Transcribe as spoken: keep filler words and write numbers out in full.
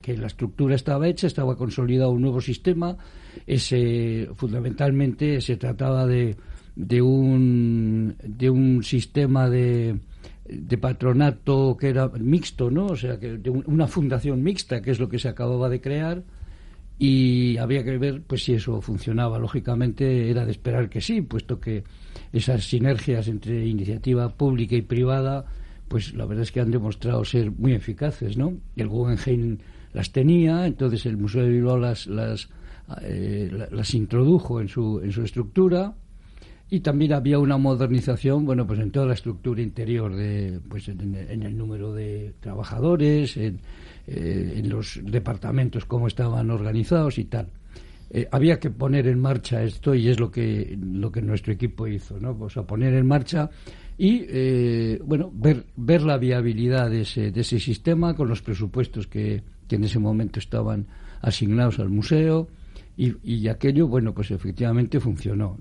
que la estructura estaba hecha, estaba consolidado un nuevo sistema. Ese, fundamentalmente se trataba de, de un de un sistema de, de patronato que era mixto, ¿no? O sea, que de un, una fundación mixta, que es lo que se acababa de crear, y había que ver pues si eso funcionaba. Lógicamente era de esperar que sí, puesto que esas sinergias entre iniciativa pública y privada, pues la verdad es que han demostrado ser muy eficaces, ¿no? El Guggenheim las tenía, entonces el Museo de Bilbao las las, eh, las introdujo en su en su estructura, y también había una modernización, bueno, pues en toda la estructura interior, de pues en, en el número de trabajadores, en, eh, en los departamentos, cómo estaban organizados y tal. Eh, había que poner en marcha esto, y es lo que lo que nuestro equipo hizo, ¿no? Pues a poner en marcha y eh, bueno, ver ver la viabilidad de ese de ese sistema con los presupuestos que, que en ese momento estaban asignados al museo, y, y aquello, bueno, pues efectivamente funcionó.